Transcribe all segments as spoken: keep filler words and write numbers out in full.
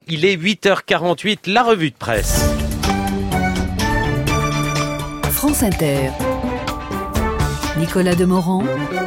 Il est huit heures quarante-huit, la revue de presse. France Inter. Nicolas Demorand.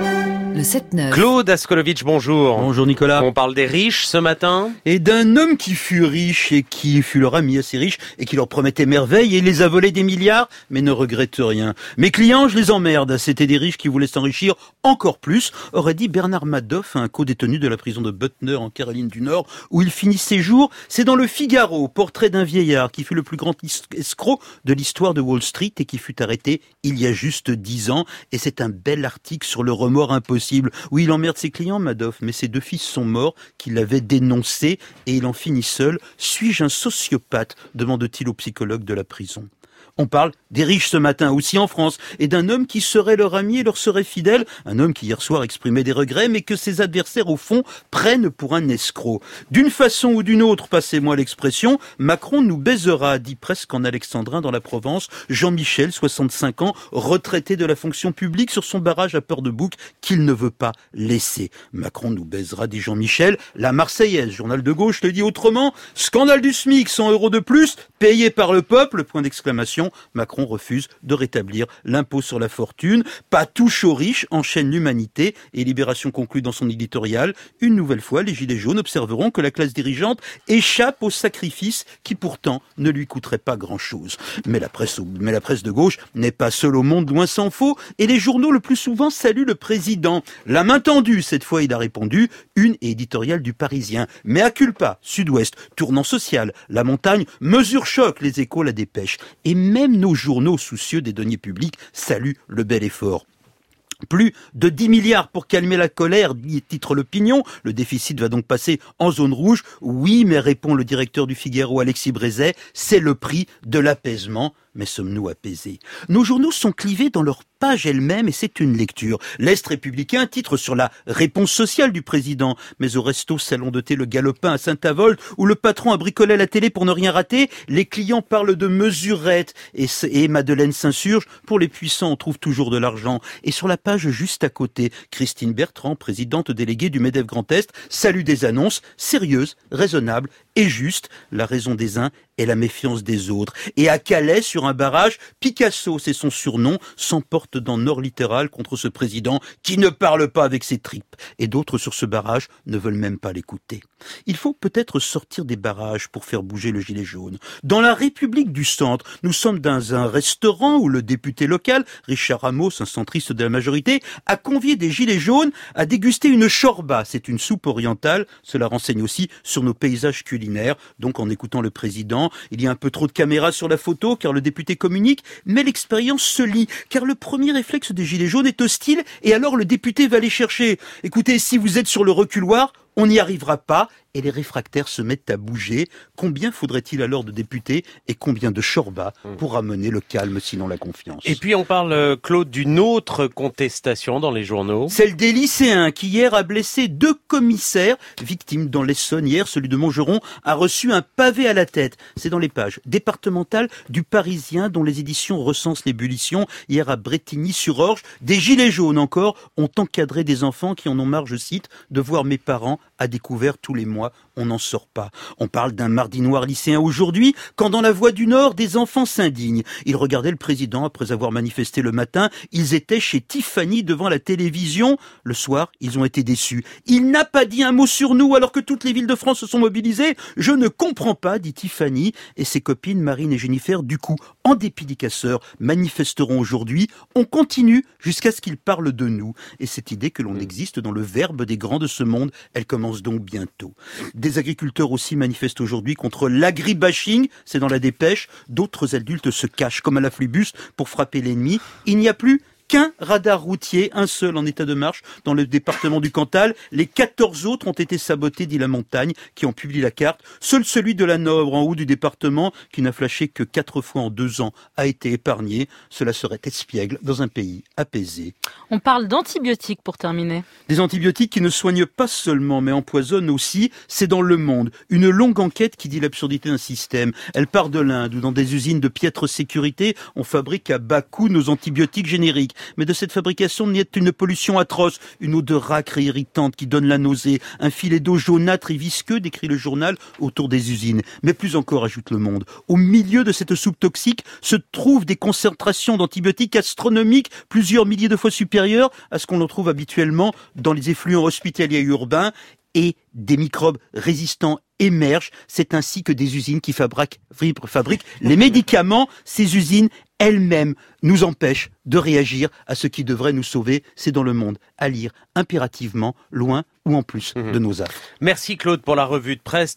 Le sept neuf. Claude Askolovitch, bonjour. Bonjour Nicolas. On parle des riches ce matin. Et d'un homme qui fut riche et qui fut leur ami assez riche et qui leur promettait merveille et les a volés des milliards, mais ne regrette rien. Mes clients, je les emmerde. C'était des riches qui voulaient s'enrichir encore plus, aurait dit Bernard Madoff, un co-détenu de la prison de Butner en Caroline du Nord, où il finit ses jours. C'est dans le Figaro, portrait d'un vieillard qui fut le plus grand escroc de l'histoire de Wall Street et qui fut arrêté il y a juste dix ans. Et c'est un bel article sur le remords impossible. Oui, il emmerde ses clients, Madoff, mais ses deux fils sont morts, qu'il avait dénoncés, et il en finit seul. Suis-je un sociopathe ? Demande-t-il au psychologue de la prison. On parle des riches ce matin, aussi en France, et d'un homme qui serait leur ami et leur serait fidèle, un homme qui hier soir exprimait des regrets, mais que ses adversaires, au fond, prennent pour un escroc. D'une façon ou d'une autre, passez-moi l'expression, Macron nous baisera, dit presque en alexandrin dans la Provence, Jean-Michel, soixante-cinq ans, retraité de la fonction publique sur son barrage à Port-de-Bouc qu'il ne veut pas laisser. Macron nous baisera, dit Jean-Michel, la Marseillaise, journal de gauche, le dit autrement, scandale du SMIC, cent euros de plus, payé par le peuple, point d'exclamation. Macron refuse de rétablir l'impôt sur la fortune. Pas touche aux riches, enchaîne l'humanité. Et Libération conclut dans son éditorial. Une nouvelle fois, les gilets jaunes observeront que la classe dirigeante échappe au sacrifice qui pourtant ne lui coûterait pas grand-chose. Mais la presse, mais la presse de gauche n'est pas seule au monde, loin s'en faut. Et les journaux le plus souvent saluent le président. La main tendue, cette fois il a répondu. Une éditoriale du Parisien. Mais à culpa, Sud-Ouest, tournant social, la montagne, mesure choc, les Échos, la Dépêche. Et même nos journaux soucieux des deniers publics saluent le bel effort. Plus de dix milliards pour calmer la colère, dit titre l'opinion. Le déficit va donc passer en zone rouge. Oui, mais répond le directeur du Figaro, Alexis Brézet, c'est le prix de l'apaisement. Mais sommes-nous apaisés ? Nos journaux sont clivés dans leur page elle-même et c'est une lecture. L'Est républicain titre sur la réponse sociale du président. Mais au resto salon de thé Le Galopin à Saint-Avold, où le patron a bricolé la télé pour ne rien rater, les clients parlent de mesurettes et, et Madeleine s'insurge. Pour les puissants, on trouve toujours de l'argent. Et sur la page juste à côté, Christine Bertrand, présidente déléguée du MEDEF Grand Est, salue des annonces sérieuses, raisonnables et justes. La raison des uns et la méfiance des autres. Et à Calais, sur un barrage, Picasso, c'est son surnom, s'emporte dans Nord littéral contre ce président qui ne parle pas avec ses tripes. Et d'autres sur ce barrage ne veulent même pas l'écouter. Il faut peut-être sortir des barrages pour faire bouger le gilet jaune. Dans la République du Centre, nous sommes dans un restaurant où le député local, Richard Ramos, un centriste de la majorité, a convié des gilets jaunes à déguster une chorba. C'est une soupe orientale. Cela renseigne aussi sur nos paysages culinaires. Donc en écoutant le président, il y a un peu trop de caméras sur la photo car le député communique, mais l'expérience se lit, car le premier réflexe des gilets jaunes est hostile et alors le député va les chercher. Écoutez, si vous êtes sur le reculoir, on n'y arrivera pas et les réfractaires se mettent à bouger. Combien faudrait-il alors de députés et combien de chorbas pour ramener le calme, sinon la confiance ? Et puis on parle, Claude, d'une autre contestation dans les journaux. Celle des lycéens qui hier a blessé deux commissaires, victimes dans l'Essonne. Hier, celui de Montgeron a reçu un pavé à la tête. C'est dans les pages départementales du Parisien dont les éditions recensent l'ébullition. Hier à Brétigny-sur-Orge, des gilets jaunes encore ont encadré des enfants qui en ont marre, je cite, de voir mes parents à découvert tous les mois. On n'en sort pas. On parle d'un mardi noir lycéen aujourd'hui, quand dans la Voix du Nord, des enfants s'indignent. Ils regardaient le président après avoir manifesté le matin. Ils étaient chez Tiffany devant la télévision. Le soir, ils ont été déçus. Il n'a pas dit un mot sur nous alors que toutes les villes de France se sont mobilisées. Je ne comprends pas, dit Tiffany. Et ses copines Marine et Jennifer, du coup, en dépit des casseurs, manifesteront aujourd'hui. On continue jusqu'à ce qu'ils parlent de nous. Et cette idée que l'on existe dans le verbe des grands de ce monde, elle commence donc bientôt. Des agriculteurs aussi manifestent aujourd'hui contre l'agribashing, c'est dans la Dépêche. D'autres adultes se cachent comme à la flibus pour frapper l'ennemi. Il n'y a plus qu'un radar routier, un seul en état de marche dans le département du Cantal. Les quatorze autres ont été sabotés, dit La Montagne, qui en publie la carte. Seul celui de la Nobre, en haut du département, qui n'a flashé que quatre fois en deux ans, a été épargné. Cela serait espiègle dans un pays apaisé. On parle d'antibiotiques pour terminer. Des antibiotiques qui ne soignent pas seulement, mais empoisonnent aussi. C'est dans Le Monde. Une longue enquête qui dit l'absurdité d'un système. Elle part de l'Inde, où dans des usines de piètre sécurité, on fabrique à bas coût nos antibiotiques génériques. mais de cette fabrication naît une pollution atroce, une odeur âcre et irritante qui donne la nausée, un filet d'eau jaunâtre et visqueux, décrit le journal, autour des usines. Mais plus encore, ajoute Le Monde, au milieu de cette soupe toxique se trouvent des concentrations d'antibiotiques astronomiques, plusieurs milliers de fois supérieures à ce qu'on en trouve habituellement dans les effluents hospitaliers et urbains, et des microbes résistants émergent. C'est ainsi que des usines qui fabriquent, fabriquent les médicaments, ces usines elles-mêmes nous empêchent de réagir à ce qui devrait nous sauver. C'est dans Le Monde, à lire impérativement, loin ou en plus de nos affres. Merci Claude pour la revue de presse.